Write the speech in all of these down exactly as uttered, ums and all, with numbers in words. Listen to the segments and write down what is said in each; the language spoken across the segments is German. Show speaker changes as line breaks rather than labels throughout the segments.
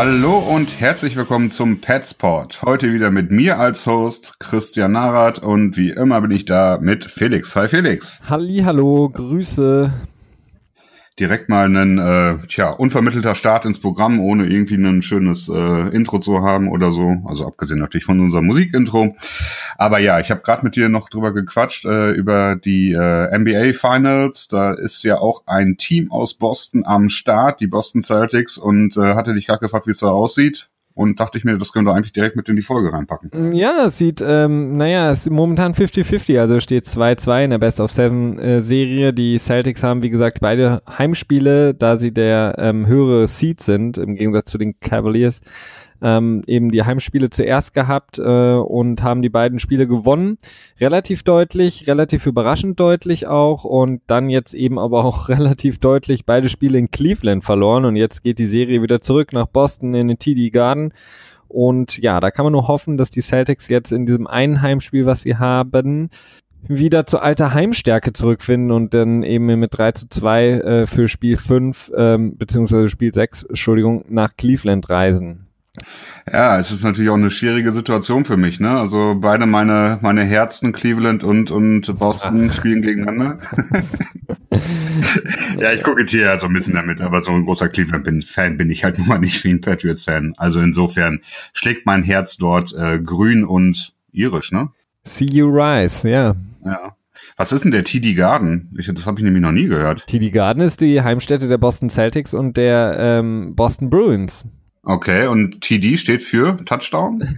Hallo und herzlich willkommen zum Petspot. Heute wieder mit mir als Host Christian Narath und wie immer bin ich da mit Felix. Hi Felix.
Hallihallo, Grüße.
Direkt mal ein äh, tja, unvermittelter Start ins Programm, ohne irgendwie ein schönes äh, Intro zu haben oder so. Also abgesehen natürlich von unserem Musikintro. Aber ja, ich habe gerade mit dir noch drüber gequatscht, äh, über die äh, N B A Finals. Da ist ja auch ein Team aus Boston am Start, die Boston Celtics. Und äh, hatte dich gerade gefragt, wie es da aussieht. Und dachte ich mir, das können wir eigentlich direkt mit in die Folge reinpacken.
Ja, es sieht, ähm, naja, es ist momentan fünfzig fünfzig, also steht zwei zwei in der Best-of-Seven-Serie. Die Celtics haben, wie gesagt, beide Heimspiele, da sie der ähm, höhere Seed sind, im Gegensatz zu den Cavaliers, ähm, eben die Heimspiele zuerst gehabt äh, und haben die beiden Spiele gewonnen. Relativ deutlich, relativ überraschend deutlich auch und dann jetzt eben aber auch relativ deutlich beide Spiele in Cleveland verloren und jetzt geht die Serie wieder zurück nach Boston in den T D Garden. Und ja, da kann man nur hoffen, dass die Celtics jetzt in diesem einen Heimspiel, was sie haben, wieder zu alter Heimstärke zurückfinden und dann eben mit drei zu zwei äh, für Spiel fünf, ähm, beziehungsweise Spiel sechs, Entschuldigung, nach Cleveland reisen.
Ja, es ist natürlich auch eine schwierige Situation für mich, ne? Also beide meine meine Herzen, Cleveland und und Boston, Ach. spielen gegeneinander. Ja, ich kokettiere halt so ein bisschen damit, aber so ein großer Cleveland-Fan bin ich halt nun mal nicht wie ein Patriots-Fan. Also insofern schlägt mein Herz dort äh, grün und irisch, ne?
See you rise, ja.
Ja. Was ist denn der T D Garden? Ich, das habe ich nämlich noch nie gehört.
T D Garden ist die Heimstätte der Boston Celtics und der ähm, Boston Bruins.
Okay, und T D steht für Touchdown?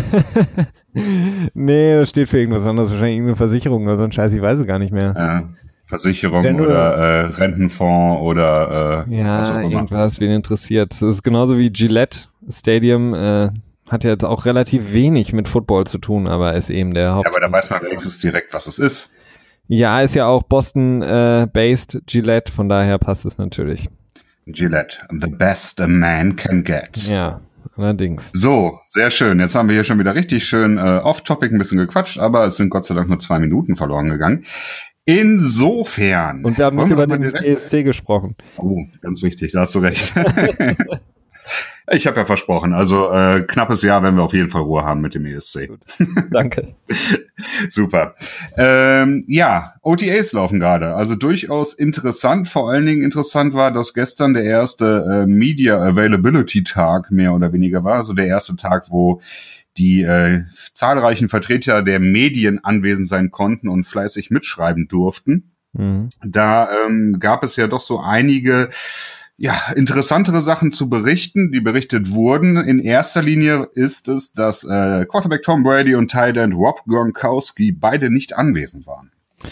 Nee, das steht für irgendwas anderes, wahrscheinlich irgendeine Versicherung oder so ein Scheiß, ich weiß es gar nicht mehr.
Ja, Versicherung
General.
oder äh, Rentenfonds oder äh,
ja,
was auch immer.
Irgendwas, wen interessiert. Das ist genauso wie Gillette Stadium, äh, hat ja jetzt auch relativ wenig mit Football zu tun, aber ist eben der Haupt...
Ja, aber da weiß man wenigstens direkt, was es ist.
Ja, ist ja auch Boston-based äh, Gillette, von daher passt es natürlich.
Gillette, the best a man can get.
Ja, allerdings.
So, sehr schön. Jetzt haben wir hier schon wieder richtig schön äh, off-topic ein bisschen gequatscht, aber es sind Gott sei Dank nur zwei Minuten verloren gegangen. Insofern.
Und wir haben nicht über den E S C gesprochen.
Oh, ganz wichtig, da hast du recht. Ich habe ja versprochen, also äh, knappes Jahr werden wir auf jeden Fall Ruhe haben mit dem E S C.
Gut. Danke.
Super. Ähm, ja, O T As laufen gerade, also durchaus interessant. Vor allen Dingen interessant war, dass gestern der erste äh, Media Availability Tag mehr oder weniger war, also der erste Tag, wo die äh, zahlreichen Vertreter der Medien anwesend sein konnten und fleißig mitschreiben durften. Mhm. Da ähm, gab es ja doch so einige ja, interessantere Sachen zu berichten, die berichtet wurden. In erster Linie ist es, dass äh, Quarterback Tom Brady und Tight End Rob Gronkowski beide nicht anwesend waren.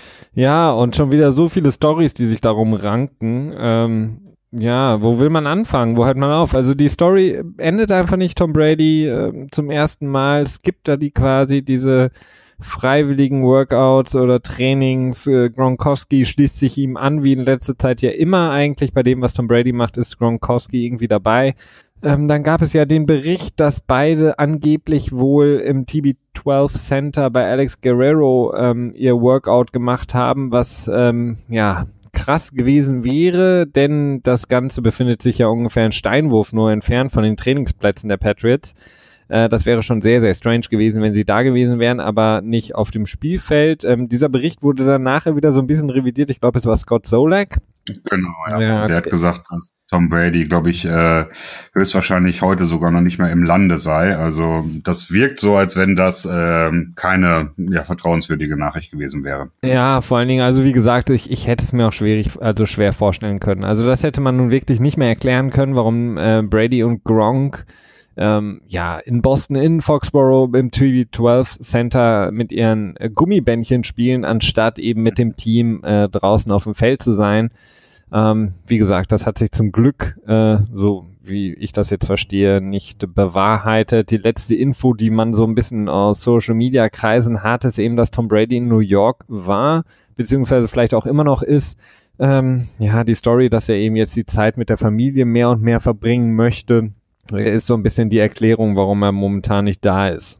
Ja, und schon wieder so viele Storys, die sich darum ranken. Ähm, ja, wo will man anfangen? Wo hört man auf? Also die Story endet einfach nicht. Tom Brady äh, zum ersten Mal skippt da die quasi diese freiwilligen Workouts oder Trainings. Äh, Gronkowski schließt sich ihm an, wie in letzter Zeit ja immer eigentlich. Bei dem, was Tom Brady macht, ist Gronkowski irgendwie dabei. Ähm, dann gab es ja den Bericht, dass beide angeblich wohl im T B zwölf Center bei Alex Guerrero ähm, ihr Workout gemacht haben, was ähm, ja krass gewesen wäre, denn das Ganze befindet sich ja ungefähr einen Steinwurf nur entfernt von den Trainingsplätzen der Patriots. Äh, das wäre schon sehr, sehr strange gewesen, wenn sie da gewesen wären, aber nicht auf dem Spielfeld. Ähm, dieser Bericht wurde dann nachher wieder so ein bisschen revidiert. Ich glaube, es war Scott Solak.
Genau, ja. ja der hat gesagt, dass Tom Brady, glaube ich, äh, höchstwahrscheinlich heute sogar noch nicht mehr im Lande sei. Also das wirkt so, als wenn das äh, keine ja, vertrauenswürdige Nachricht gewesen wäre.
Ja, vor allen Dingen, also wie gesagt, ich, ich hätte es mir auch schwierig, also schwer vorstellen können. Also das hätte man nun wirklich nicht mehr erklären können, warum äh, Brady und Gronk ähm, ja in Boston, in Foxborough im T B zwölf Center mit ihren äh, Gummibändchen spielen, anstatt eben mit dem Team äh, draußen auf dem Feld zu sein. Ähm, wie gesagt, das hat sich zum Glück, äh, so wie ich das jetzt verstehe, nicht bewahrheitet. Die letzte Info, die man so ein bisschen aus Social-Media-Kreisen hat, ist eben, dass Tom Brady in New York war, beziehungsweise vielleicht auch immer noch ist. Ähm, ja, die Story, dass er eben jetzt die Zeit mit der Familie mehr und mehr verbringen möchte, ist so ein bisschen die Erklärung, warum er momentan nicht da ist.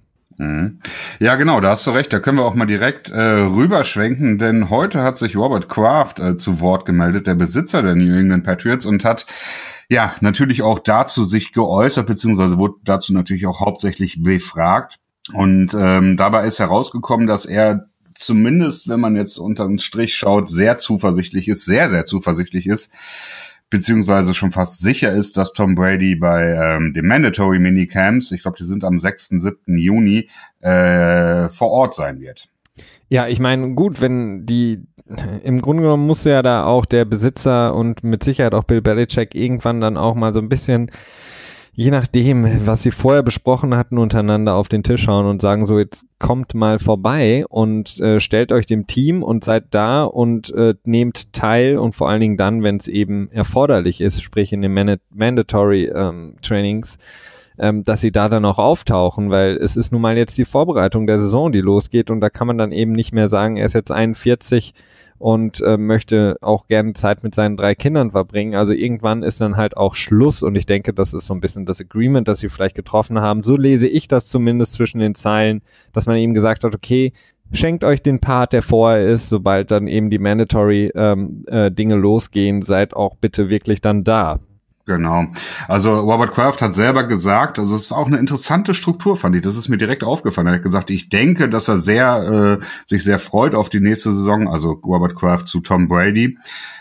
Ja, genau, da hast du recht. Da können wir auch mal direkt äh, rüberschwenken, denn heute hat sich Robert Kraft äh, zu Wort gemeldet, der Besitzer der New England Patriots, und hat ja, natürlich auch dazu sich geäußert, beziehungsweise wurde dazu natürlich auch hauptsächlich befragt. Und ähm, dabei ist herausgekommen, dass er zumindest, wenn man jetzt unter den Strich schaut, sehr zuversichtlich ist, sehr, sehr zuversichtlich ist, beziehungsweise schon fast sicher ist, dass Tom Brady bei ähm, den Mandatory Minicamps, ich glaube, die sind am sechsten, siebten Juni, äh, vor Ort sein wird.
Ja, ich meine, gut, wenn die, im Grunde genommen muss ja da auch der Besitzer und mit Sicherheit auch Bill Belichick irgendwann dann auch mal so ein bisschen, je nachdem, was sie vorher besprochen hatten, untereinander auf den Tisch hauen und sagen so, jetzt kommt mal vorbei und äh, stellt euch dem Team und seid da und äh, nehmt teil und vor allen Dingen dann, wenn es eben erforderlich ist, sprich in den Man- Mandatory ähm, Trainings, ähm, dass sie da dann auch auftauchen, weil es ist nun mal jetzt die Vorbereitung der Saison, die losgeht und da kann man dann eben nicht mehr sagen, er ist jetzt einundvierzig und äh, möchte auch gerne Zeit mit seinen drei Kindern verbringen. Also irgendwann ist dann halt auch Schluss und ich denke, das ist so ein bisschen das Agreement, das sie vielleicht getroffen haben. So lese ich das zumindest zwischen den Zeilen, dass man eben gesagt hat, okay, schenkt euch den Part, der vorher ist, sobald dann eben die Mandatory ähm, äh, Dinge losgehen, seid auch bitte wirklich dann da.
Genau. Also Robert Kraft hat selber gesagt, also es war auch eine interessante Struktur, fand ich. Das ist mir direkt aufgefallen. Er hat gesagt, ich denke, dass er sehr äh, sich sehr freut auf die nächste Saison, also Robert Kraft zu Tom Brady.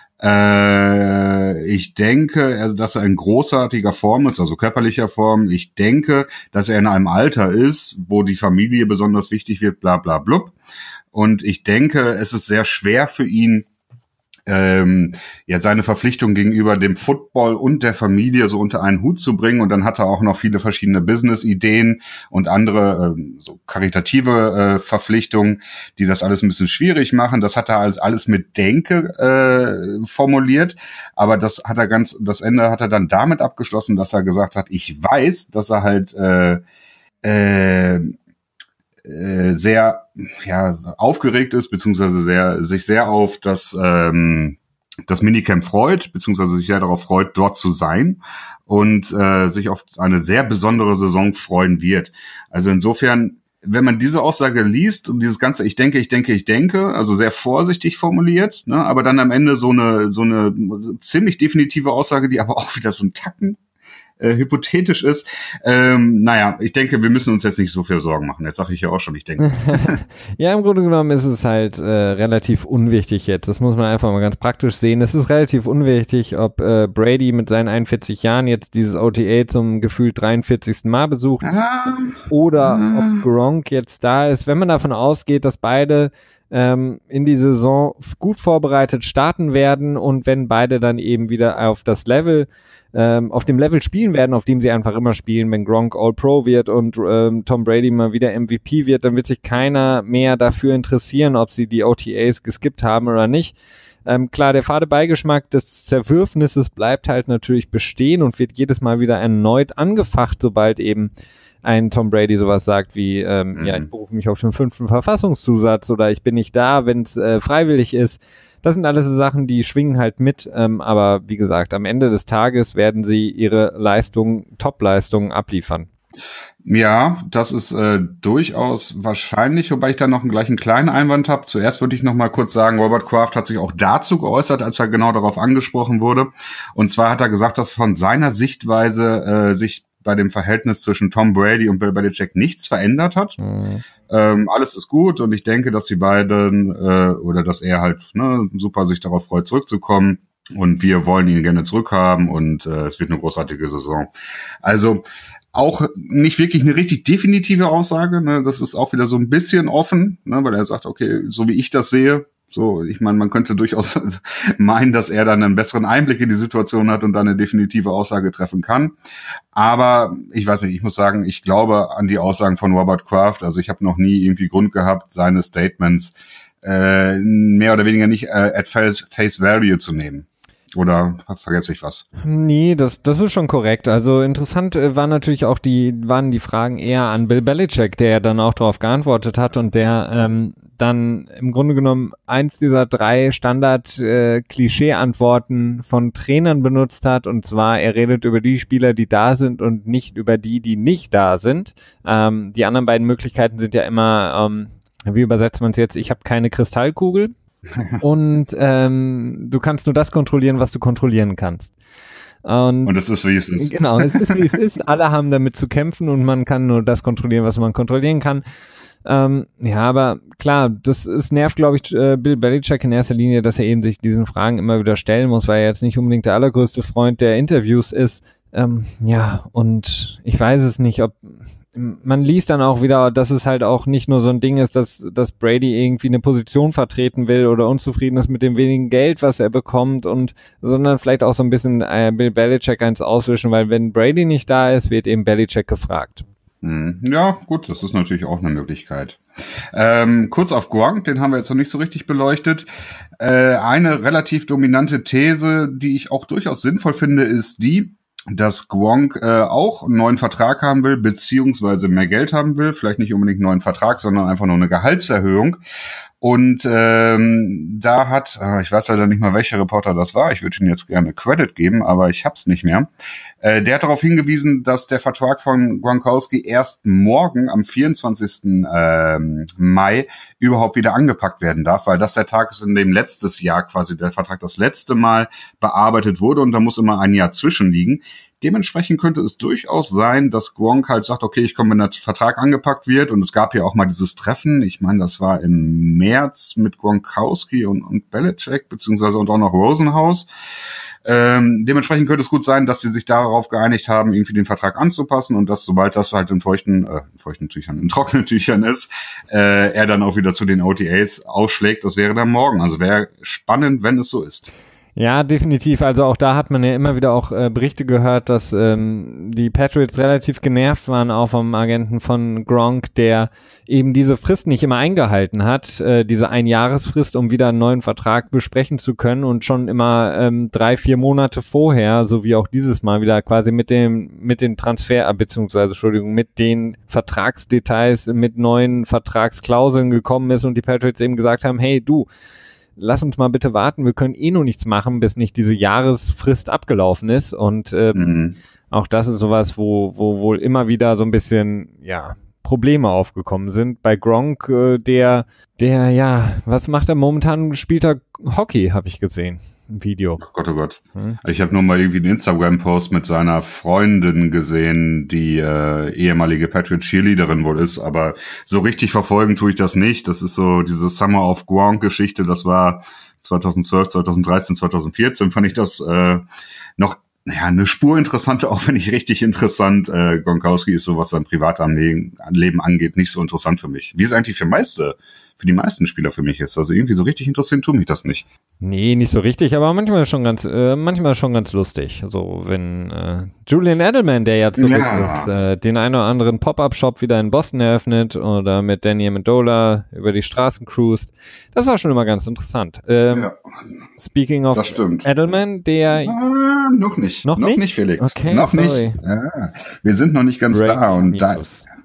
Äh, ich denke, also, dass er in großartiger Form ist, also körperlicher Form. Ich denke, dass er in einem Alter ist, wo die Familie besonders wichtig wird, bla bla blub. Und ich denke, es ist sehr schwer für ihn, Ähm, ja, seine Verpflichtung gegenüber dem Football und der Familie so unter einen Hut zu bringen. Und dann hat er auch noch viele verschiedene Business-Ideen und andere ähm, so karitative äh, Verpflichtungen, die das alles ein bisschen schwierig machen. Das hat er als alles mit Denke äh, formuliert, aber das hat er ganz, das Ende hat er dann damit abgeschlossen, dass er gesagt hat, ich weiß, dass er halt äh, äh, sehr ja aufgeregt ist, beziehungsweise sehr sich sehr auf das ähm, das Minicamp freut, beziehungsweise sich sehr darauf freut, dort zu sein und äh, sich auf eine sehr besondere Saison freuen wird. Also insofern, wenn man diese Aussage liest und dieses ganze ich denke, ich denke, ich denke, also sehr vorsichtig formuliert, ne, aber dann am Ende so eine so eine ziemlich definitive Aussage, die aber auch wieder so ein Tacken Äh, hypothetisch ist. Ähm, naja, ich denke, wir müssen uns jetzt nicht so viel Sorgen machen. Jetzt sage ich ja auch schon, ich denke.
Ja, im Grunde genommen ist es halt äh, relativ unwichtig jetzt. Das muss man einfach mal ganz praktisch sehen. Es ist relativ unwichtig, ob äh, Brady mit seinen einundvierzig Jahren jetzt dieses O T A zum gefühlt dreiundvierzigsten Mal besucht ah, oder ah. ob Gronk jetzt da ist. Wenn man davon ausgeht, dass beide ähm, in die Saison gut vorbereitet starten werden und wenn beide dann eben wieder auf das Level Ähm, auf dem Level spielen werden, auf dem sie einfach immer spielen, wenn Gronk All-Pro wird und ähm, Tom Brady mal wieder M V P wird, dann wird sich keiner mehr dafür interessieren, ob sie die O T As geskippt haben oder nicht. Ähm, klar, der fade Beigeschmack des Zerwürfnisses bleibt halt natürlich bestehen und wird jedes Mal wieder erneut angefacht, sobald eben ein Tom Brady sowas sagt wie, ähm, mhm. ja, ich berufe mich auf den fünften Verfassungszusatz oder ich bin nicht da, wenn es äh, freiwillig ist. Das sind alles so Sachen, die schwingen halt mit, ähm, aber wie gesagt, am Ende des Tages werden sie ihre Leistung, Top-Leistungen abliefern.
Ja, das ist äh, durchaus wahrscheinlich, wobei ich da noch einen gleichen kleinen Einwand habe. Zuerst würde ich noch mal kurz sagen, Robert Kraft hat sich auch dazu geäußert, als er genau darauf angesprochen wurde. Und zwar hat er gesagt, dass von seiner Sichtweise äh, sich bei dem Verhältnis zwischen Tom Brady und Bill Belichick nichts verändert hat. Mhm. Ähm, alles ist gut und ich denke, dass die beiden äh, oder dass er halt ne, super sich darauf freut, zurückzukommen und wir wollen ihn gerne zurückhaben und äh, es wird eine großartige Saison. Also auch nicht wirklich eine richtig definitive Aussage, ne? Das ist auch wieder so ein bisschen offen, ne? Weil er sagt, okay, so wie ich das sehe, so, ich meine, man könnte durchaus meinen, dass er dann einen besseren Einblick in die Situation hat und dann eine definitive Aussage treffen kann. Aber ich weiß nicht, ich muss sagen, ich glaube an die Aussagen von Robert Kraft. Also ich habe noch nie irgendwie Grund gehabt, seine Statements äh, mehr oder weniger nicht äh, at face, face value zu nehmen. Oder vergesse ich was?
Nee, das, das ist schon korrekt. Also interessant äh, waren natürlich auch die, waren die Fragen eher an Bill Belichick, der dann auch darauf geantwortet hat und der ähm, dann im Grunde genommen eins dieser drei Standard-Klischee-Antworten äh, von Trainern benutzt hat. Und zwar, er redet über die Spieler, die da sind und nicht über die, die nicht da sind. Ähm, die anderen beiden Möglichkeiten sind ja immer, ähm, wie übersetzt man es jetzt? Ich habe keine Kristallkugel. Und ähm, du kannst nur das kontrollieren, was du kontrollieren kannst. Und,
und es ist, wie es ist.
Genau, es ist, wie es ist. Alle haben damit zu kämpfen und man kann nur das kontrollieren, was man kontrollieren kann. Ähm, ja, aber klar, das ist, nervt, glaube ich, äh, Bill Belichick in erster Linie, dass er eben sich diesen Fragen immer wieder stellen muss, weil er jetzt nicht unbedingt der allergrößte Freund der Interviews ist. Ähm, ja, und ich weiß es nicht, ob man liest dann auch wieder, dass es halt auch nicht nur so ein Ding ist, dass, dass Brady irgendwie eine Position vertreten will oder unzufrieden ist mit dem wenigen Geld, was er bekommt, und sondern vielleicht auch so ein bisschen äh, Bill Belichick eins auswischen, weil wenn Brady nicht da ist, wird eben Belichick gefragt.
Ja, gut, das ist natürlich auch eine Möglichkeit. Ähm, kurz auf Gronk, den haben wir jetzt noch nicht so richtig beleuchtet. Äh, eine relativ dominante These, die ich auch durchaus sinnvoll finde, ist die, dass Gronk äh, auch einen neuen Vertrag haben will, beziehungsweise mehr Geld haben will. Vielleicht nicht unbedingt einen neuen Vertrag, sondern einfach nur eine Gehaltserhöhung. Und ähm, da hat, äh, ich weiß leider nicht mal, welcher Reporter das war, ich würde ihm jetzt gerne Credit geben, aber ich hab's nicht mehr. Äh, der hat darauf hingewiesen, dass der Vertrag von Gronkowski erst morgen am vierundzwanzigsten Ähm, Mai überhaupt wieder angepackt werden darf, weil das der Tag ist, in dem letztes Jahr quasi der Vertrag das letzte Mal bearbeitet wurde, und da muss immer ein Jahr zwischenliegen. Dementsprechend könnte es durchaus sein, dass Gronk halt sagt, okay, ich komme, wenn der Vertrag angepackt wird. Und es gab ja auch mal dieses Treffen, ich meine, das war im März mit Gronkowski und, und Belichick, beziehungsweise und auch noch Rosenhaus. Ähm, dementsprechend könnte es gut sein, dass sie sich darauf geeinigt haben, irgendwie den Vertrag anzupassen, und dass, sobald das halt in feuchten, äh, in feuchten Tüchern, in trockenen Tüchern ist, äh, er dann auch wieder zu den O T As ausschlägt. Das wäre dann morgen. Also wäre spannend, wenn es so ist.
Ja, definitiv. Also auch da hat man ja immer wieder auch äh, Berichte gehört, dass ähm, die Patriots relativ genervt waren auch vom Agenten von Gronk, der eben diese Frist nicht immer eingehalten hat, äh, diese Einjahresfrist, um wieder einen neuen Vertrag besprechen zu können, und schon immer ähm, drei, vier Monate vorher, so wie auch dieses Mal wieder quasi mit dem mit den Transfer, äh, beziehungsweise Entschuldigung, mit den Vertragsdetails, mit neuen Vertragsklauseln gekommen ist und die Patriots eben gesagt haben, hey du, lass uns mal bitte warten, wir können eh noch nichts machen, bis nicht diese Jahresfrist abgelaufen ist, und ähm, mhm. auch das ist sowas, wo wo wohl immer wieder so ein bisschen, ja, Probleme aufgekommen sind. Bei Gronk, äh, der, der, ja, was macht er momentan? Spielt er Hockey, habe ich gesehen. Video.
Oh Gott, oh Gott. Hm? Ich habe nur mal irgendwie einen Instagram-Post mit seiner Freundin gesehen, die äh, ehemalige Patriot Cheerleaderin wohl ist, aber so richtig verfolgen tue ich das nicht. Das ist so diese Summer of Gronk-Geschichte, das war zweitausendzwölf, zweitausenddreizehn, zweitausendvierzehn, fand ich das äh, noch ja eine Spur interessanter, auch wenn nicht richtig interessant. Äh, Gronkowski ist so, was sein Privatleben Leben angeht, nicht so interessant für mich. Wie es eigentlich für meiste, für die meisten Spieler für mich ist. Also irgendwie so richtig interessiert tut mich das nicht.
Nee, nicht so richtig, aber manchmal schon ganz, äh, manchmal schon ganz lustig. So, wenn äh, Julian Edelman, der ja zurück ja. ist, äh, den einen oder anderen Pop-Up-Shop wieder in Boston eröffnet oder mit Danny Amendola über die Straßen cruist. Das war schon immer ganz interessant. Ähm, ja. Speaking of Edelman, der...
Ah, noch nicht.
Noch,
noch
nicht?
nicht, Felix.
Okay,
noch
sorry.
nicht. Ja, wir sind noch nicht ganz Breaking da. Und da.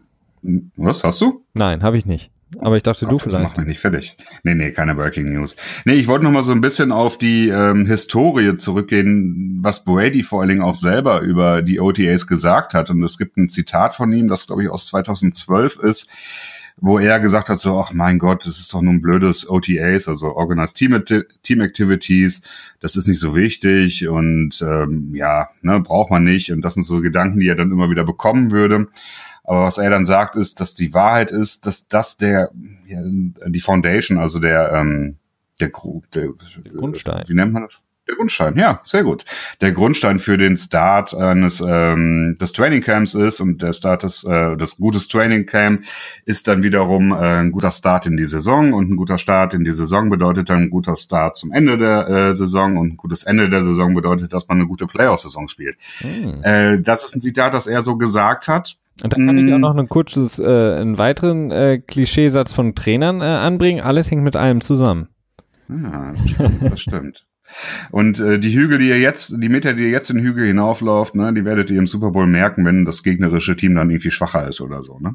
Was, hast du?
Nein, habe ich nicht. Aber ich dachte, Gott, du vielleicht.
Das macht mich nicht fertig. Nee, nee, keine Breaking News. Nee, ich wollte noch mal so ein bisschen auf die ähm, Historie zurückgehen, was Brady vor allen Dingen auch selber über die O T As gesagt hat. Und es gibt ein Zitat von ihm, das, glaube ich, aus zweitausendzwölf ist, wo er gesagt hat, so, ach mein Gott, das ist doch nur ein blödes O T As, also Organized Team, Team Activities, das ist nicht so wichtig und ähm, ja, ne, braucht man nicht. Und das sind so Gedanken, die er dann immer wieder bekommen würde. Aber was er dann sagt, ist, dass die Wahrheit ist, dass das der, ja, die Foundation, also der, ähm, der, der,
der Grundstein.
Wie nennt man das? Der Grundstein, ja, sehr gut. Der Grundstein für den Start eines ähm, des Trainingcamps ist, und der Start des, äh, das gutes Trainingcamp ist dann wiederum äh, ein guter Start in die Saison, und ein guter Start in die Saison bedeutet dann ein guter Start zum Ende der äh, Saison, und ein gutes Ende der Saison bedeutet, dass man eine gute Playoff-Saison spielt. Hm. Äh, das ist ein Zitat, das er so gesagt hat.
Und da kann ich auch noch ein kurzes, äh, einen weiteren äh, Klischeesatz von Trainern äh, anbringen. Alles hängt mit allem zusammen.
Ja, das stimmt. Das stimmt. Und äh, die Hügel, die ihr jetzt, die Meter, die ihr jetzt den Hügel hinauflauft, ne, die werdet ihr im Super Bowl merken, wenn das gegnerische Team dann irgendwie schwacher ist oder so, ne?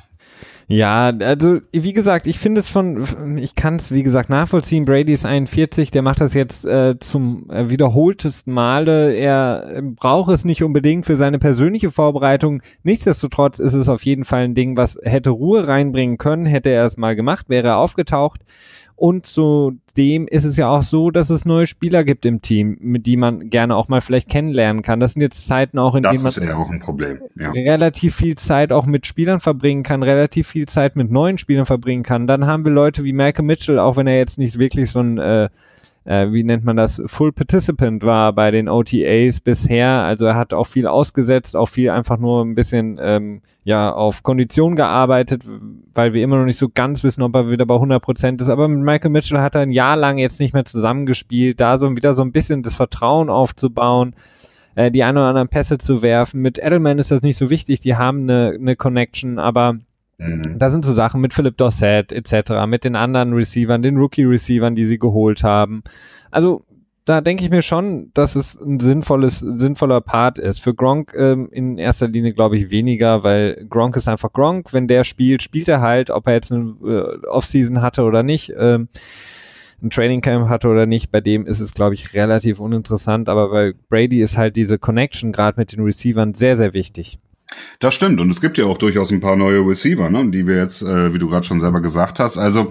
Ja, also wie gesagt, ich finde es von, ich kann es wie gesagt nachvollziehen, Brady ist einundvierzig, der macht das jetzt äh, zum äh, wiederholtesten Male, er äh, braucht es nicht unbedingt für seine persönliche Vorbereitung, nichtsdestotrotz ist es auf jeden Fall ein Ding, was hätte Ruhe reinbringen können, hätte er es mal gemacht, wäre er aufgetaucht, Und zudem ist es ja auch so, dass es neue Spieler gibt im Team, mit die man gerne auch mal vielleicht kennenlernen kann. Das sind jetzt Zeiten auch, in denen man
das ist eher auch ein Problem. Ja.
relativ viel Zeit auch mit Spielern verbringen kann, relativ viel Zeit mit neuen Spielern verbringen kann. Dann haben wir Leute wie Malcolm Mitchell, auch wenn er jetzt nicht wirklich so ein äh, Äh, wie nennt man das, Full Participant war bei den O T As bisher, also er hat auch viel ausgesetzt, auch viel einfach nur ein bisschen ähm, ja auf Kondition gearbeitet, weil wir immer noch nicht so ganz wissen, ob er wieder bei hundert Prozent ist, aber mit Michael Mitchell hat er ein Jahr lang jetzt nicht mehr zusammengespielt, da so wieder so ein bisschen das Vertrauen aufzubauen, äh, die ein oder anderen Pässe zu werfen. Mit Edelman ist das nicht so wichtig, die haben eine, eine Connection, aber Mhm. da sind so Sachen mit Philip Dorsett et cetera, mit den anderen Receivern, den Rookie-Receivern, die sie geholt haben. Also da denke ich mir schon, dass es ein sinnvolles, sinnvoller Part ist. Für Gronk ähm, in erster Linie glaube ich weniger, weil Gronk ist einfach Gronk. Wenn der spielt, spielt er halt, ob er jetzt eine äh, Offseason hatte oder nicht, ähm, ein Trainingcamp hatte oder nicht, bei dem ist es, glaube ich, relativ uninteressant, aber bei Brady ist halt diese Connection gerade mit den Receivern sehr, sehr wichtig.
Das stimmt, und es gibt ja auch durchaus ein paar neue Receiver, ne, die wir jetzt, äh, wie du gerade schon selber gesagt hast, also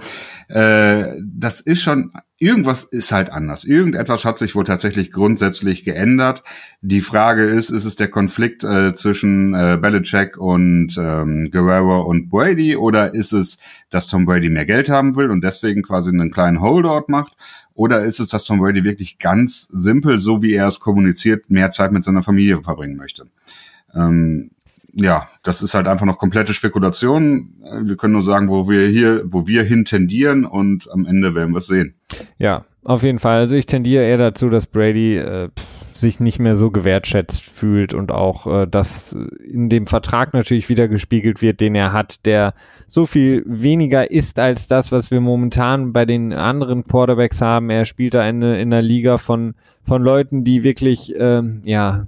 äh, das ist schon, irgendwas ist halt anders, irgendetwas hat sich wohl tatsächlich grundsätzlich geändert. Die Frage ist, ist es der Konflikt äh, zwischen äh, Belichick und ähm, Guerrero und Brady, oder ist es, dass Tom Brady mehr Geld haben will und deswegen quasi einen kleinen Holdout macht, oder ist es, dass Tom Brady wirklich ganz simpel, so wie er es kommuniziert, mehr Zeit mit seiner Familie verbringen möchte? Ähm, Ja, das ist halt einfach noch komplette Spekulation. Wir können nur sagen, wo wir hier, wo wir hin tendieren, und am Ende werden wir es sehen.
Ja, auf jeden Fall. Also ich tendiere eher dazu, dass Brady äh, sich nicht mehr so gewertschätzt fühlt und auch, äh, dass in dem Vertrag natürlich wieder gespiegelt wird, den er hat, der so viel weniger ist als das, was wir momentan bei den anderen Quarterbacks haben. Er spielt da in, in einer Liga von von Leuten, die wirklich, ähm, ja,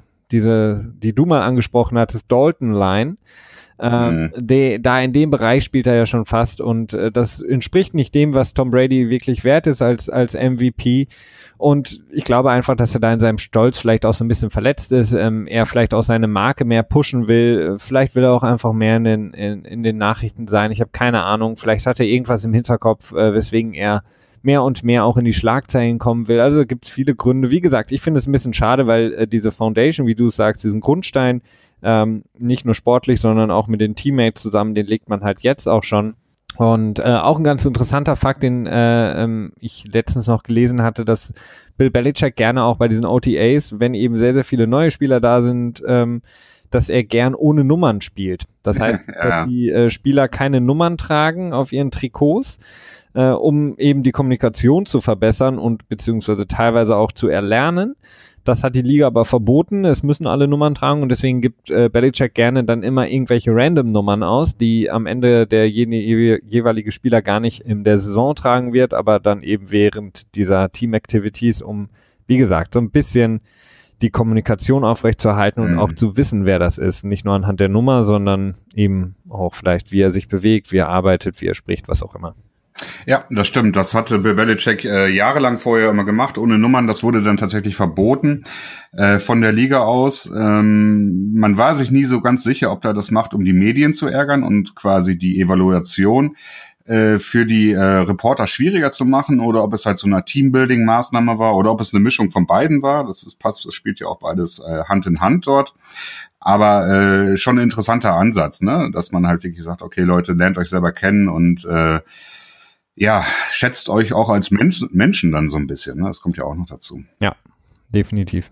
diese, die du mal angesprochen hattest, Dalton-Line, äh, mhm. de, da in dem Bereich spielt er ja schon fast, und äh, das entspricht nicht dem, was Tom Brady wirklich wert ist als, als M V P, und ich glaube einfach, dass er da in seinem Stolz vielleicht auch so ein bisschen verletzt ist, ähm, er vielleicht auch seine Marke mehr pushen will, vielleicht will er auch einfach mehr in den, in, in den Nachrichten sein, ich habe keine Ahnung, vielleicht hat er irgendwas im Hinterkopf, äh, weswegen er mehr und mehr auch in die Schlagzeilen kommen will. Also gibt es viele Gründe. Wie gesagt, ich finde es ein bisschen schade, weil äh, diese Foundation, wie du sagst, diesen Grundstein, ähm, nicht nur sportlich, sondern auch mit den Teammates zusammen, den legt man halt jetzt auch schon. Und äh, auch ein ganz interessanter Fakt, den äh, ähm, ich letztens noch gelesen hatte, dass Bill Belichick gerne auch bei diesen O T As, wenn eben sehr, sehr viele neue Spieler da sind, ähm, dass er gern ohne Nummern spielt. Das heißt, ja. dass die äh, Spieler keine Nummern tragen auf ihren Trikots, Äh, um eben die Kommunikation zu verbessern und beziehungsweise teilweise auch zu erlernen. Das hat die Liga aber verboten. Es müssen alle Nummern tragen, und deswegen gibt äh, Belichick gerne dann immer irgendwelche Random-Nummern aus, die am Ende der je je jeweilige Spieler gar nicht in der Saison tragen wird, aber dann eben während dieser Team-Activities, um, wie gesagt, so ein bisschen die Kommunikation aufrechtzuerhalten und mhm. auch zu wissen, wer das ist. Nicht nur anhand der Nummer, sondern eben auch vielleicht, wie er sich bewegt, wie er arbeitet, wie er spricht, was auch immer.
Ja, das stimmt. Das hatte Bill Belichick äh, jahrelang vorher immer gemacht, ohne Nummern. Das wurde dann tatsächlich verboten äh, von der Liga aus. Ähm, man war sich nie so ganz sicher, ob er das macht, um die Medien zu ärgern und quasi die Evaluation äh, für die äh, Reporter schwieriger zu machen, oder ob es halt so eine Teambuilding-Maßnahme war, oder ob es eine Mischung von beiden war. Das ist passt, das spielt ja auch beides äh, Hand in Hand dort. Aber äh, schon ein interessanter Ansatz, ne, dass man halt wirklich sagt, okay, Leute, lernt euch selber kennen und äh, ja, schätzt euch auch als Mensch, Menschen dann so ein bisschen, ne? Das kommt ja auch noch dazu.
Ja, definitiv.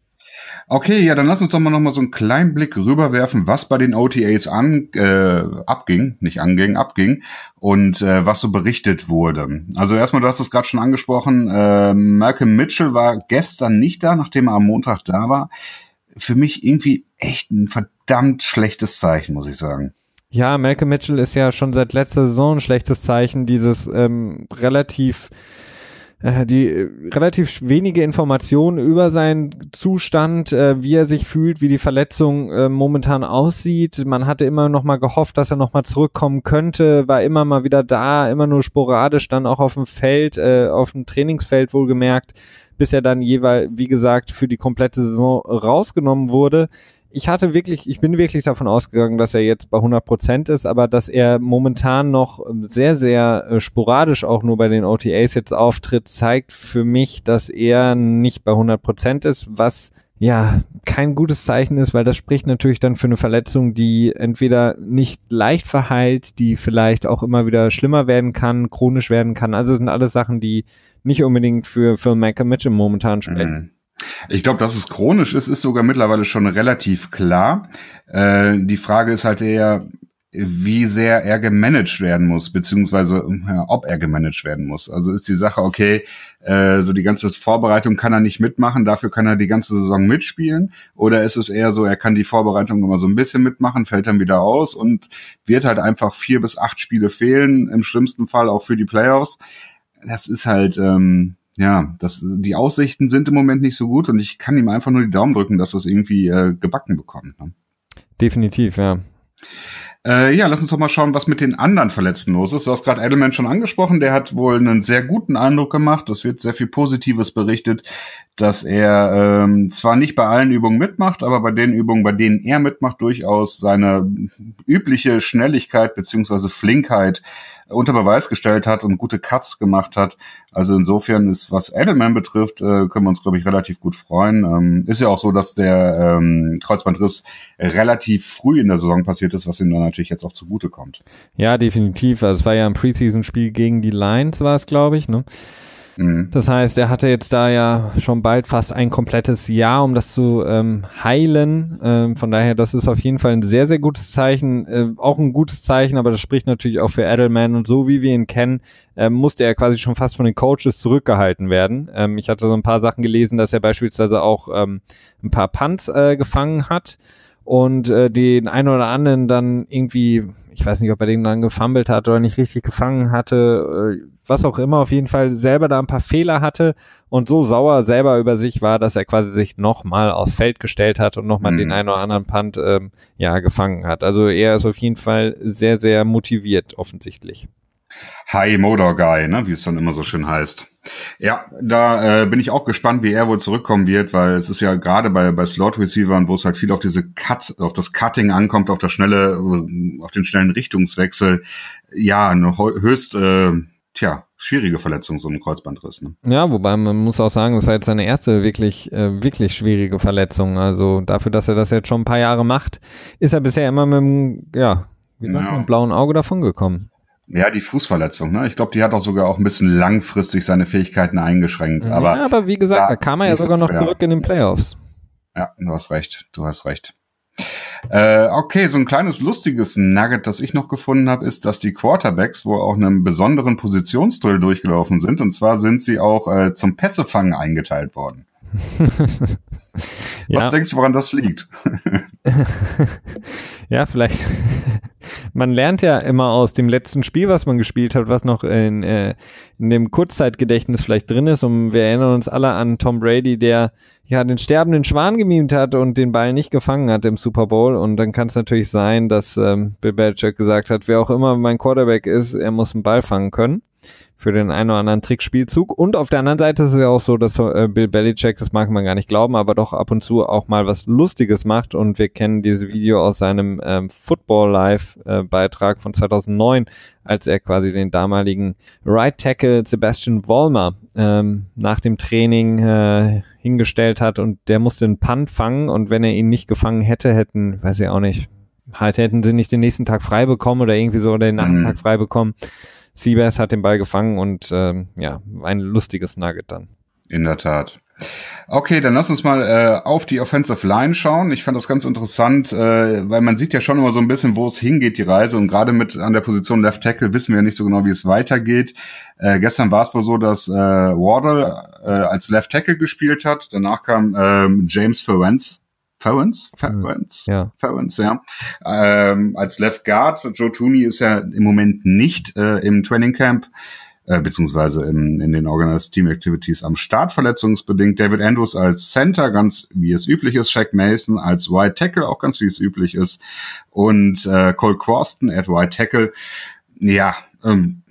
Okay, ja, dann lass uns doch mal noch mal so einen kleinen Blick rüberwerfen, was bei den O T As an, äh, abging, nicht anging, abging, und äh, was so berichtet wurde. Also erstmal, du hast es gerade schon angesprochen, äh, Malcolm Mitchell war gestern nicht da, nachdem er am Montag da war. Für mich irgendwie echt ein verdammt schlechtes Zeichen, muss ich sagen.
Ja, Malcolm Mitchell ist ja schon seit letzter Saison ein schlechtes Zeichen, dieses ähm, relativ äh, die äh, relativ wenige Informationen über seinen Zustand, äh, wie er sich fühlt, wie die Verletzung äh, momentan aussieht. Man hatte immer noch mal gehofft, dass er noch mal zurückkommen könnte, war immer mal wieder da, immer nur sporadisch, dann auch auf dem Feld, äh, auf dem Trainingsfeld wohlgemerkt, bis er dann jeweils, wie gesagt, für die komplette Saison rausgenommen wurde. ich hatte wirklich, ich bin wirklich davon ausgegangen, dass er jetzt bei hundert Prozent ist, aber dass er momentan noch sehr, sehr äh, sporadisch auch nur bei den O T As jetzt auftritt, zeigt für mich, dass er nicht bei hundert Prozent ist, was ja kein gutes Zeichen ist, weil das spricht natürlich dann für eine Verletzung, die entweder nicht leicht verheilt, die vielleicht auch immer wieder schlimmer werden kann, chronisch werden kann. Also sind alles Sachen, die nicht unbedingt für für Micah Mitchell momentan sprechen.
Ich glaube, dass es chronisch ist, ist sogar mittlerweile schon relativ klar. Äh, die Frage ist halt eher, wie sehr er gemanagt werden muss, beziehungsweise ja, ob er gemanagt werden muss. Also ist die Sache, okay, äh, so die ganze Vorbereitung kann er nicht mitmachen, dafür kann er die ganze Saison mitspielen, oder ist es eher so, er kann die Vorbereitung immer so ein bisschen mitmachen, fällt dann wieder aus und wird halt einfach vier bis acht Spiele fehlen, im schlimmsten Fall auch für die Playoffs. Das ist halt, ähm, ja, das, die Aussichten sind im Moment nicht so gut und ich kann ihm einfach nur die Daumen drücken, dass er es irgendwie äh, gebacken bekommt. Ne?
Definitiv, ja.
Äh, ja, lass uns doch mal schauen, was mit den anderen Verletzten los ist. Du hast gerade Edelman schon angesprochen, der hat wohl einen sehr guten Eindruck gemacht. Es wird sehr viel Positives berichtet, dass er ähm, zwar nicht bei allen Übungen mitmacht, aber bei den Übungen, bei denen er mitmacht, durchaus seine übliche Schnelligkeit beziehungsweise Flinkheit unter Beweis gestellt hat und gute Cuts gemacht hat. Also insofern ist, was Edelman betrifft, äh, können wir uns, glaube ich, relativ gut freuen. Ähm, ist ja auch so, dass der ähm, Kreuzbandriss relativ früh in der Saison passiert ist, was ihm dann natürlich jetzt auch zugutekommt.
Ja, definitiv. Also es war ja ein Preseason-Spiel gegen die Lions, war es, glaube ich, ne? Das heißt, er hatte jetzt da ja schon bald fast ein komplettes Jahr, um das zu ähm, heilen. Ähm, von daher, das ist auf jeden Fall ein sehr, sehr gutes Zeichen. Äh, auch ein gutes Zeichen, aber das spricht natürlich auch für Edelman. Und so wie wir ihn kennen, äh, musste er quasi schon fast von den Coaches zurückgehalten werden. Ähm, ich hatte so ein paar Sachen gelesen, dass er beispielsweise auch ähm, ein paar Punts äh, gefangen hat und äh, den einen oder anderen dann irgendwie, ich weiß nicht, ob er den dann gefummelt hat oder nicht richtig gefangen hatte, äh, was auch immer, auf jeden Fall selber da ein paar Fehler hatte und so sauer selber über sich war, dass er quasi sich nochmal aufs Feld gestellt hat und nochmal mhm. den einen oder anderen Punt ähm, ja, gefangen hat. Also er ist auf jeden Fall sehr, sehr motiviert, offensichtlich.
High Motor Guy, ne, wie es dann immer so schön heißt. Ja, da äh, bin ich auch gespannt, wie er wohl zurückkommen wird, weil es ist ja gerade bei bei Slot Receivern, wo es halt viel auf diese Cut, auf das Cutting ankommt, auf das schnelle, auf den schnellen Richtungswechsel, ja, eine höchst äh, tja, schwierige Verletzung, so ein Kreuzbandriss. Ne?
Ja, wobei man muss auch sagen, das war jetzt seine erste wirklich, äh, wirklich schwierige Verletzung. Also dafür, dass er das jetzt schon ein paar Jahre macht, ist er bisher immer mit dem, ja, wie sagt man, ja. blauen Auge davongekommen.
Ja, die Fußverletzung, ne? Ich glaube, die hat auch sogar auch ein bisschen langfristig seine Fähigkeiten eingeschränkt.
Ja,
aber,
aber wie gesagt, da, da kam er ja sogar noch zurück in den Playoffs.
Ja, du hast recht, du hast recht. Äh, okay, so ein kleines lustiges Nugget, das ich noch gefunden habe, ist, dass die Quarterbacks wohl auch einen besonderen Positionsdrill durchgelaufen sind. Und zwar sind sie auch äh, zum Pässefangen eingeteilt worden.
Ja.
Was denkst du, woran das liegt?
Ja, vielleicht. Man lernt ja immer aus dem letzten Spiel, was man gespielt hat, was noch in, äh, in dem Kurzzeitgedächtnis vielleicht drin ist. Und wir erinnern uns alle an Tom Brady, der ja den sterbenden Schwan gemimt hat und den Ball nicht gefangen hat im Super Bowl. Und dann kann es natürlich sein, dass ähm, Bill Belichick gesagt hat, wer auch immer mein Quarterback ist, er muss einen Ball fangen können für den einen oder anderen Trickspielzug. Und auf der anderen Seite ist es ja auch so, dass äh, Bill Belichick, das mag man gar nicht glauben, aber doch ab und zu auch mal was Lustiges macht. Und wir kennen dieses Video aus seinem ähm, Football Live äh, Beitrag von zweitausendneun, als er quasi den damaligen Right Tackle Sebastian Vollmer ähm, nach dem Training äh, hingestellt hat und der musste einen Punt fangen und wenn er ihn nicht gefangen hätte, hätten, weiß ich auch nicht, halt hätten sie nicht den nächsten Tag frei bekommen oder irgendwie so oder den anderen mhm. Tag frei bekommen. Seabass hat den Ball gefangen und ähm, ja, ein lustiges Nugget dann.
In der Tat. Okay, dann lass uns mal äh, auf die Offensive Line schauen. Ich fand das ganz interessant, äh, weil man sieht ja schon immer so ein bisschen, wo es hingeht, die Reise. Und gerade mit an der Position Left Tackle wissen wir ja nicht so genau, wie es weitergeht. Äh, gestern war es wohl so, dass äh, Wardle äh, als Left Tackle gespielt hat. Danach kam ähm, James Ferentz. Ferentz? Ferentz? Ja. Ferentz, ja. Ähm, als Left Guard. Joe Thuney ist ja im Moment nicht äh, im Training Camp, äh, beziehungsweise im, in den Organized Team Activities am Start, verletzungsbedingt. David Andrews als Center, ganz wie es üblich ist. Shaq Mason als Right Tackle, auch ganz wie es üblich ist. Und äh, Cole Croston at Right Tackle. Ja, ähm,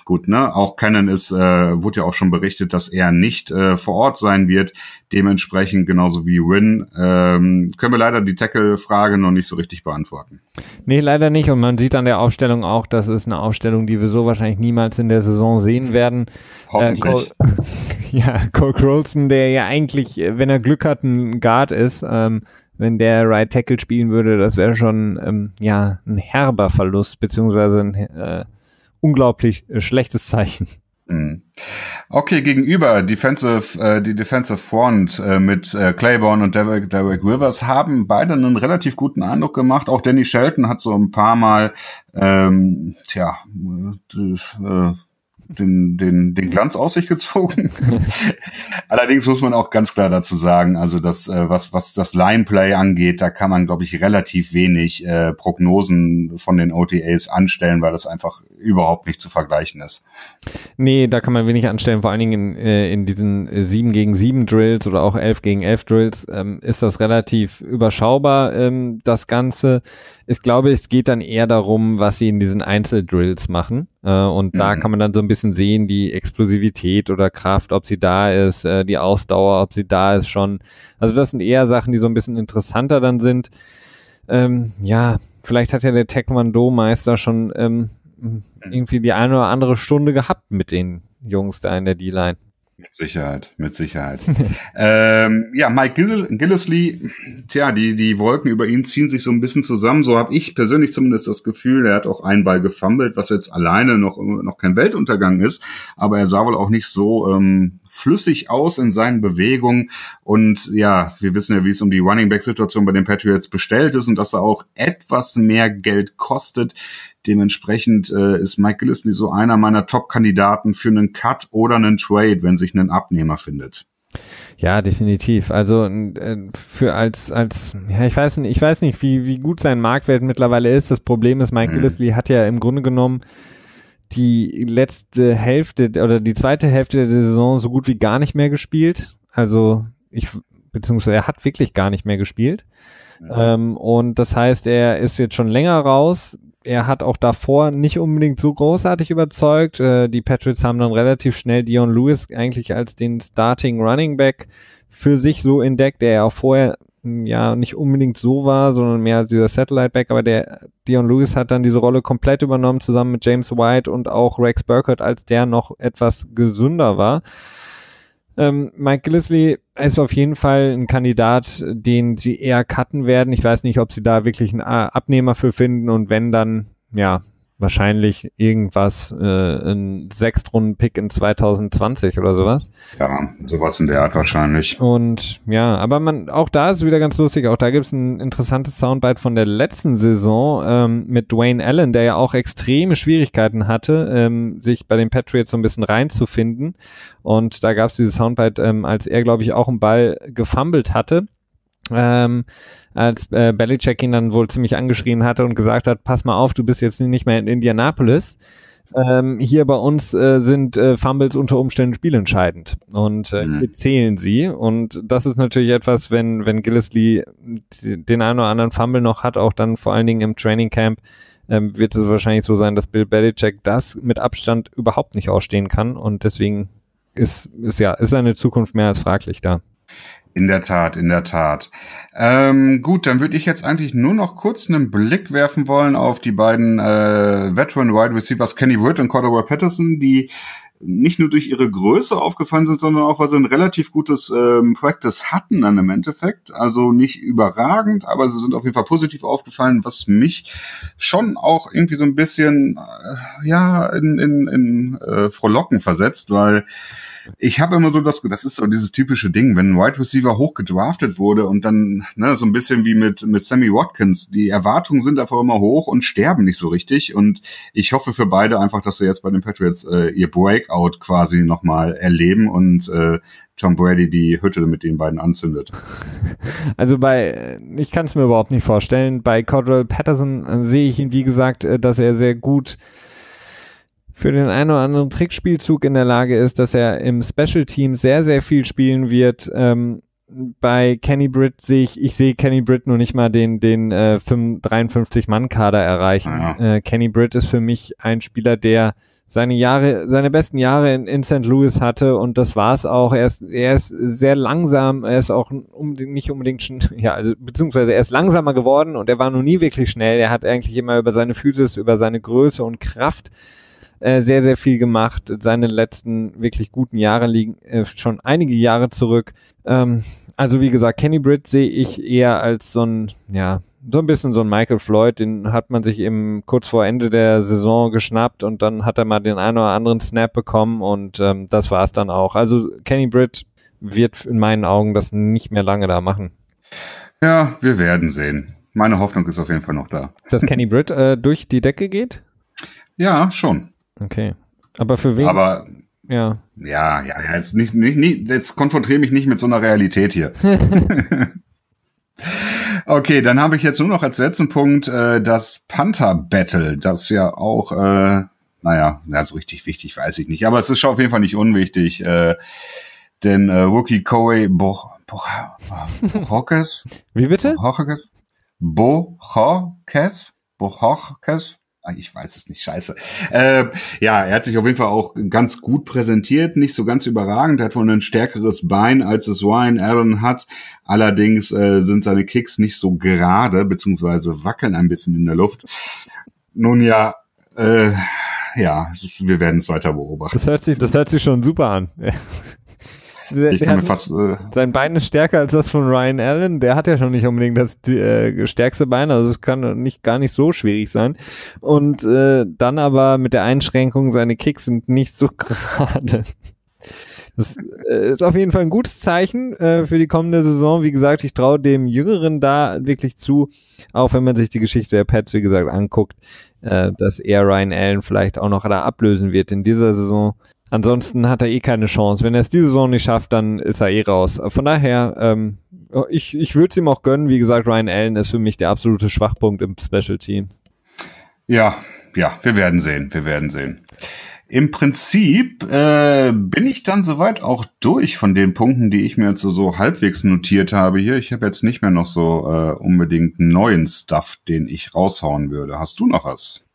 gut, ne? Auch Cannon ist, äh, wurde ja auch schon berichtet, dass er nicht äh, vor Ort sein wird. Dementsprechend, genauso wie Wynn, ähm, können wir leider die Tackle-Frage noch nicht so richtig beantworten.
Nee, leider nicht. Und man sieht an der Aufstellung auch, das ist eine Aufstellung, die wir so wahrscheinlich niemals in der Saison sehen werden.
Hoffentlich.
Äh, Cole, ja, Cole Crolson, der ja eigentlich, wenn er Glück hat, ein Guard ist, ähm, wenn der Right Tackle spielen würde, das wäre schon ähm, ja ein herber Verlust, beziehungsweise ein äh, unglaublich äh, schlechtes Zeichen.
Okay, gegenüber Defensive, äh, die Defensive Front äh, mit äh, Claiborne und Derek, Derek Rivers haben beide einen relativ guten Eindruck gemacht. Auch Danny Shelton hat so ein paar Mal ähm, tja, äh, den, den, den Glanz aus sich gezogen. Allerdings muss man auch ganz klar dazu sagen, also das, äh, was, was das Lineplay angeht, da kann man, glaube ich, relativ wenig äh, Prognosen von den O T As anstellen, weil das einfach überhaupt nicht zu vergleichen ist.
Nee, da kann man wenig anstellen, vor allen Dingen in, äh, in diesen sieben gegen sieben Drills oder auch elf gegen elf Drills ähm, ist das relativ überschaubar, ähm, das Ganze. Ich glaube, es geht dann eher darum, was sie in diesen Einzeldrills machen. Äh, und mhm. da kann man dann so ein bisschen sehen, die Explosivität oder Kraft, ob sie da ist, äh, die Ausdauer, ob sie da ist schon. Also das sind eher Sachen, die so ein bisschen interessanter dann sind. Ähm, ja, vielleicht hat ja der Taekwondo-Meister schon ähm, irgendwie die eine oder andere Stunde gehabt mit den Jungs da in der D-Line.
Mit Sicherheit, mit Sicherheit. ähm, ja, Mike Gill- Gillislee, tja, die die Wolken über ihn ziehen sich so ein bisschen zusammen. So habe ich persönlich zumindest das Gefühl, er hat auch einen Ball gefummelt, was jetzt alleine noch noch kein Weltuntergang ist, aber er sah wohl auch nicht so ähm, flüssig aus in seinen Bewegungen. Und ja, wir wissen ja, wie es um die Running-Back-Situation bei den Patriots bestellt ist und dass er auch etwas mehr Geld kostet. Dementsprechend äh, ist Mike Gillislee so einer meiner Top-Kandidaten für einen Cut oder einen Trade, wenn sich ein Abnehmer findet.
Ja, definitiv. Also äh, für als als ja, ich weiß nicht, ich weiß nicht, wie wie gut sein Marktwert mittlerweile ist. Das Problem ist, Mike hm. Gillislee hat ja im Grunde genommen die letzte Hälfte oder die zweite Hälfte der Saison so gut wie gar nicht mehr gespielt. Also ich beziehungsweise er hat wirklich gar nicht mehr gespielt. Ja. Ähm, und das heißt, er ist jetzt schon länger raus. Er hat auch davor nicht unbedingt so großartig überzeugt. Äh, die Patriots haben dann relativ schnell Dion Lewis eigentlich als den Starting Running Back für sich so entdeckt, der ja auch vorher ja nicht unbedingt so war, sondern mehr als dieser Satellite Back, aber der Dion Lewis hat dann diese Rolle komplett übernommen, zusammen mit James White und auch Rex Burkhead, als der noch etwas gesünder war. Ähm, Mike Gillislee ist auf jeden Fall ein Kandidat, den sie eher cutten werden. Ich weiß nicht, ob sie da wirklich einen Abnehmer für finden und wenn dann, ja, wahrscheinlich irgendwas, äh, ein Sechstrunden-Pick in zwanzig zwanzig oder sowas.
Ja, sowas in der Art wahrscheinlich.
Und ja, aber man, auch da ist es wieder ganz lustig, auch da gibt es ein interessantes Soundbite von der letzten Saison ähm, mit Dwayne Allen, der ja auch extreme Schwierigkeiten hatte, ähm, sich bei den Patriots so ein bisschen reinzufinden. Und da gab es dieses Soundbite, ähm, als er, glaube ich, auch einen Ball gefummelt hatte. Ähm, als äh, Belichick ihn dann wohl ziemlich angeschrien hatte und gesagt hat, pass mal auf, du bist jetzt nicht mehr in Indianapolis. Ähm, hier bei uns äh, sind äh, Fumbles unter Umständen spielentscheidend und äh, mhm. hier zählen sie und das ist natürlich etwas, wenn wenn Gillislee den einen oder anderen Fumble noch hat, auch dann vor allen Dingen im Training Camp, ähm, wird es wahrscheinlich so sein, dass Bill Belichick das mit Abstand überhaupt nicht ausstehen kann und deswegen ist, ist ja ist seine Zukunft mehr als fraglich da.
In der Tat, in der Tat. Ähm, gut, dann würde ich jetzt eigentlich nur noch kurz einen Blick werfen wollen auf die beiden äh, Veteran Wide Receivers Kenny Wood und Cordell Patterson, die nicht nur durch ihre Größe aufgefallen sind, sondern auch, weil sie ein relativ gutes ähm, Practice hatten dann im Endeffekt. Also nicht überragend, aber sie sind auf jeden Fall positiv aufgefallen, was mich schon auch irgendwie so ein bisschen äh, ja in, in, in äh, Frohlocken versetzt, weil ich habe immer so das, das ist so dieses typische Ding, wenn ein Wide Receiver hoch gedraftet wurde und dann, ne, so ein bisschen wie mit mit Sammy Watkins, die Erwartungen sind einfach immer hoch und sterben nicht so richtig und ich hoffe für beide einfach, dass sie jetzt bei den Patriots äh, ihr Breakout quasi nochmal erleben und äh, Tom Brady die Hütte mit den beiden anzündet.
Also bei, ich kann es mir überhaupt nicht vorstellen, bei Cordell Patterson äh, sehe ich ihn, wie gesagt, äh, dass er sehr gut für den einen oder anderen Trickspielzug in der Lage ist, dass er im Special Team sehr, sehr viel spielen wird. Ähm, bei Kenny Britt sehe ich, ich sehe Kenny Britt nur nicht mal den, den äh, dreiundfünfzig Mann Kader erreichen. Ja. Äh, Kenny Britt ist für mich ein Spieler, der seine Jahre, seine besten Jahre in, in Sankt Louis hatte und das war's auch. Er ist, er ist sehr langsam, er ist auch unbedingt, nicht unbedingt, sch- ja, also, beziehungsweise er ist langsamer geworden und er war noch nie wirklich schnell. Er hat eigentlich immer über seine Physis, über seine Größe und Kraft äh, sehr, sehr viel gemacht. Seine letzten wirklich guten Jahre liegen äh, schon einige Jahre zurück. Ähm, also wie gesagt, Kenny Britt sehe ich eher als so ein, ja, so ein bisschen so ein Michael Floyd, den hat man sich eben kurz vor Ende der Saison geschnappt und dann hat er mal den einen oder anderen Snap bekommen und ähm, das war es dann auch. Also Kenny Britt wird in meinen Augen das nicht mehr lange da machen.
Ja, wir werden sehen. Meine Hoffnung ist auf jeden Fall noch da.
Dass Kenny Britt äh, durch die Decke geht?
Ja, schon.
Okay. Aber für wen?
Aber
ja,
ja, ja, ja jetzt nicht, nicht, nicht, jetzt konfrontiere mich nicht mit so einer Realität hier. Okay, dann habe ich jetzt nur noch als letzten Punkt äh, das Panther-Battle, das ja auch, äh, naja, ja, so richtig wichtig weiß ich nicht, aber es ist schon auf jeden Fall nicht unwichtig, äh, denn äh, Rookie Koei Bohorquez?
Wie bitte?
Bohorquez? Bohorquez? Bohorquez? Ich weiß es nicht, scheiße. Äh, ja, er hat sich auf jeden Fall auch ganz gut präsentiert, nicht so ganz überragend, er hat wohl ein stärkeres Bein, als es Ryan Allen hat. Allerdings äh, sind seine Kicks nicht so gerade, beziehungsweise wackeln ein bisschen in der Luft. Nun ja, äh, ja, es ist, wir werden es weiter beobachten.
Das hört sich, das hört sich schon super an.
Ich kann mir fast, äh,
sein Bein ist stärker als das von Ryan Allen. Der hat ja schon nicht unbedingt das äh, stärkste Bein, also es kann nicht gar nicht so schwierig sein. Und äh, dann aber mit der Einschränkung, seine Kicks sind nicht so gerade. Das äh, ist auf jeden Fall ein gutes Zeichen äh, für die kommende Saison. Wie gesagt, ich traue dem Jüngeren da wirklich zu, auch wenn man sich die Geschichte der Pats, wie gesagt, anguckt, äh, dass er Ryan Allen vielleicht auch noch da ablösen wird in dieser Saison. Ansonsten hat er eh keine Chance. Wenn er es diese Saison nicht schafft, dann ist er eh raus. Von daher, ähm, ich, ich würde es ihm auch gönnen. Wie gesagt, Ryan Allen ist für mich der absolute Schwachpunkt im Special Team.
Ja, ja, wir werden sehen, wir werden sehen. Im Prinzip äh, bin ich dann soweit auch durch von den Punkten, die ich mir jetzt so, so halbwegs notiert habe hier. Ich habe jetzt nicht mehr noch so äh, unbedingt neuen Stuff, den ich raushauen würde. Hast du noch was?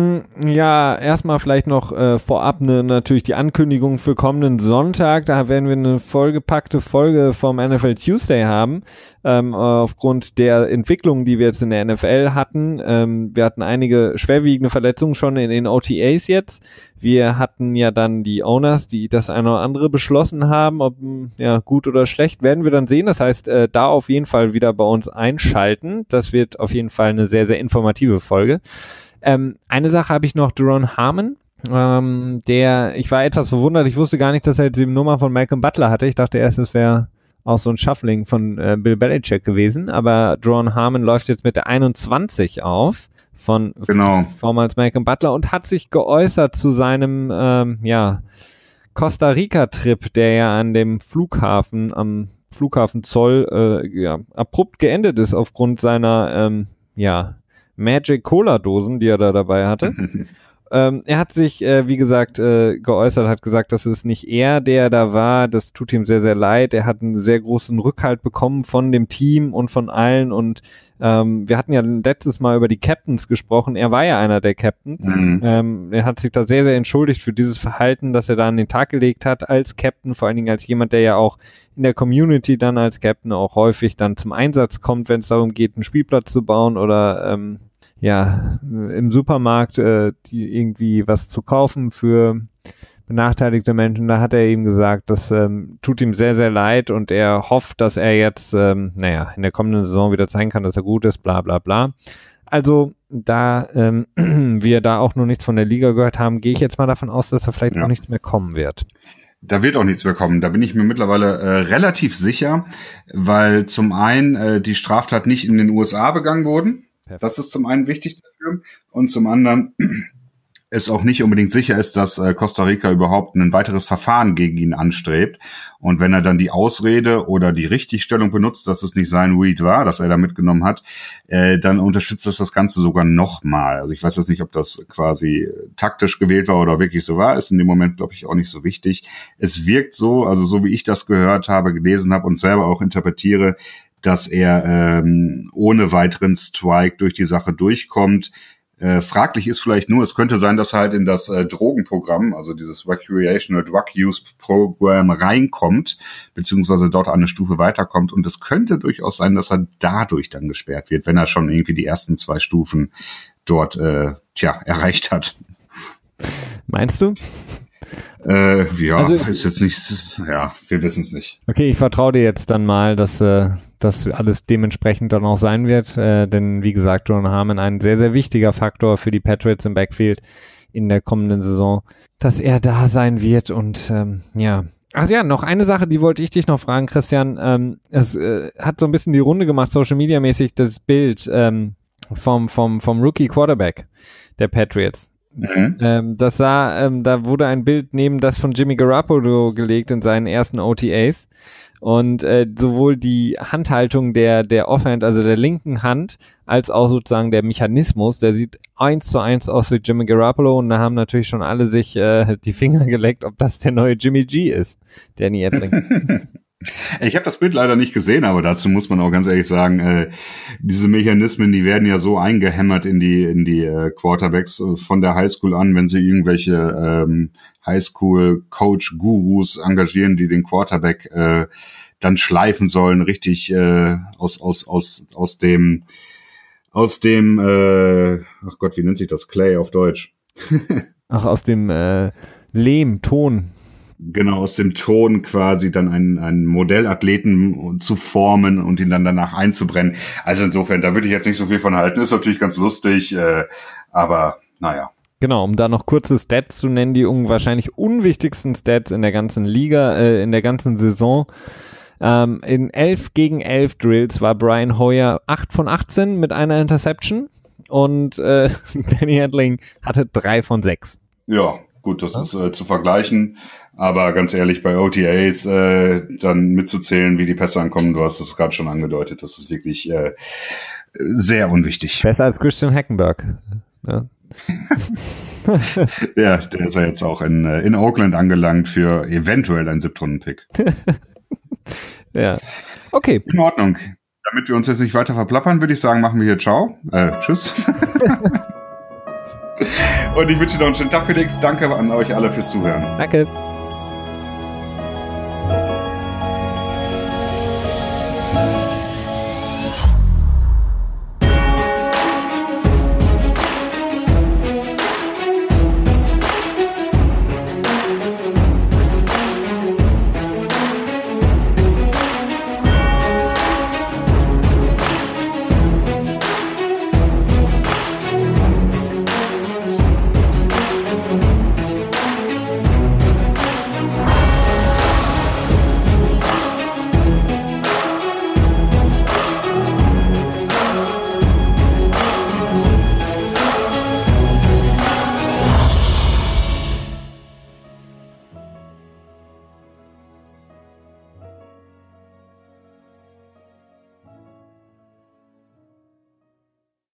Ja, erstmal vielleicht noch äh, vorab ne, natürlich die Ankündigung für kommenden Sonntag. Da werden wir eine vollgepackte Folge vom N F L Tuesday haben, ähm, aufgrund der Entwicklungen, die wir jetzt in der N F L hatten. Ähm, wir hatten einige schwerwiegende Verletzungen schon in den O T As jetzt. Wir hatten ja dann die Owners, die das eine oder andere beschlossen haben, ob ja gut oder schlecht, werden wir dann sehen. Das heißt, äh, da auf jeden Fall wieder bei uns einschalten. Das wird auf jeden Fall eine sehr, sehr informative Folge. Ähm, eine Sache habe ich noch, Duron Harmon, ähm, der, ich war etwas verwundert, ich wusste gar nicht, dass er jetzt die Nummer von Malcolm Butler hatte. Ich dachte erst, es wäre auch so ein Shuffling von äh, Bill Belichick gewesen, aber Duron Harmon läuft jetzt mit der einundzwanzig auf von
genau.
vormals Malcolm Butler und hat sich geäußert zu seinem, ähm, ja, Costa Rica-Trip, der ja an dem Flughafen, am Flughafen Zoll, äh, ja, abrupt geendet ist aufgrund seiner, ähm, ja, Magic Cola Dosen, die er da dabei hatte. ähm, er hat sich, äh, wie gesagt, äh, geäußert, hat gesagt, dass es nicht er, der da war. Das tut ihm sehr, sehr leid. Er hat einen sehr großen Rückhalt bekommen von dem Team und von allen. Und ähm, wir hatten ja letztes Mal über die Captains gesprochen. Er war ja einer der Captains. Mhm. Ähm, er hat sich da sehr, sehr entschuldigt für dieses Verhalten, das er da an den Tag gelegt hat als Captain, vor allen Dingen als jemand, der ja auch in der Community dann als Captain auch häufig dann zum Einsatz kommt, wenn es darum geht, einen Spielplatz zu bauen oder ähm, ja, im Supermarkt äh, die irgendwie was zu kaufen für benachteiligte Menschen. Da hat er eben gesagt, das ähm, tut ihm sehr, sehr leid und er hofft, dass er jetzt, ähm, naja, in der kommenden Saison wieder zeigen kann, dass er gut ist, bla bla bla. Also, da ähm, wir da auch noch nichts von der Liga gehört haben, gehe ich jetzt mal davon aus, dass da vielleicht ja. noch nichts mehr kommen wird.
Da wird auch nichts mehr kommen. Da bin ich mir mittlerweile äh, relativ sicher, weil zum einen äh, die Straftat nicht in den U S A begangen wurden. Das ist zum einen wichtig dafür. Und zum anderen es auch nicht unbedingt sicher ist, dass äh, Costa Rica überhaupt ein weiteres Verfahren gegen ihn anstrebt. Und wenn er dann die Ausrede oder die Richtigstellung benutzt, dass es nicht sein Weed war, das er da mitgenommen hat, äh, dann unterstützt das das Ganze sogar nochmal. Also ich weiß jetzt nicht, ob das quasi taktisch gewählt war oder wirklich so war. Ist in dem Moment, glaube ich, auch nicht so wichtig. Es wirkt so, also so wie ich das gehört habe, gelesen habe und selber auch interpretiere, dass er ähm, ohne weiteren Strike durch die Sache durchkommt. Äh, fraglich ist vielleicht nur, es könnte sein, dass er halt in das äh, Drogenprogramm, also dieses Recreational Drug Use Program reinkommt, beziehungsweise dort eine Stufe weiterkommt. Und es könnte durchaus sein, dass er dadurch dann gesperrt wird, wenn er schon irgendwie die ersten zwei Stufen dort äh, tja, erreicht hat.
Meinst du?
Äh, ja,
also,
ist jetzt nicht, ja, wir wissen es nicht.
Okay, ich vertraue dir jetzt dann mal, dass äh, das alles dementsprechend dann auch sein wird, äh, denn wie gesagt, Duron Harmon ein sehr, sehr wichtiger Faktor für die Patriots im Backfield in der kommenden Saison, dass er da sein wird und ähm, ja. Ach ja, noch eine Sache, die wollte ich dich noch fragen, Christian. Ähm, es äh, hat so ein bisschen die Runde gemacht, Social Media mäßig, das Bild ähm, vom, vom, vom Rookie Quarterback der Patriots. Mhm. Ähm, das sah, ähm, da wurde ein Bild neben das von Jimmy Garoppolo gelegt in seinen ersten O T As und äh, sowohl die Handhaltung der der Offhand, also der linken Hand, als auch sozusagen der Mechanismus, der sieht eins zu eins aus wie Jimmy Garoppolo und da haben natürlich schon alle sich äh, die Finger geleckt, ob das der neue Jimmy G ist, Danny Etling.
Ich habe das Bild leider nicht gesehen, aber dazu muss man auch ganz ehrlich sagen, äh, diese Mechanismen, die werden ja so eingehämmert in die in die äh, Quarterbacks äh, von der Highschool an, wenn sie irgendwelche ähm, Highschool-Coach-Gurus engagieren, die den Quarterback äh, dann schleifen sollen, richtig äh, aus aus aus aus dem aus dem äh, ach Gott, wie nennt sich das, Clay auf Deutsch?
Ach, aus dem äh, Lehm, Ton.
Genau, aus dem Ton quasi dann einen, einen Modellathleten zu formen und ihn dann danach einzubrennen. Also insofern, da würde ich jetzt nicht so viel von halten. Ist natürlich ganz lustig, äh, aber naja.
Genau, um da noch kurze Stats zu nennen, die un- wahrscheinlich unwichtigsten Stats in der ganzen Liga, äh, in der ganzen Saison. Ähm, in elf gegen elf Drills war Brian Hoyer acht von achtzehn mit einer Interception und äh, Danny Etling hatte drei von sechs.
Ja, gut, das ja. ist äh, zu vergleichen. Aber ganz ehrlich, bei O T As äh, dann mitzuzählen, wie die Pässe ankommen, du hast es gerade schon angedeutet, das ist wirklich äh, sehr unwichtig.
Besser als Christian Hackenberg. Ja.
Ja, der ist ja jetzt auch in, in Oakland angelangt für eventuell einen Siebtrunden-Pick.
Ja, okay.
In Ordnung. Damit wir uns jetzt nicht weiter verplappern, würde ich sagen, machen wir hier Ciao. Äh, tschüss. Und ich wünsche dir noch einen schönen Tag, Felix. Danke an euch alle fürs Zuhören.
Danke.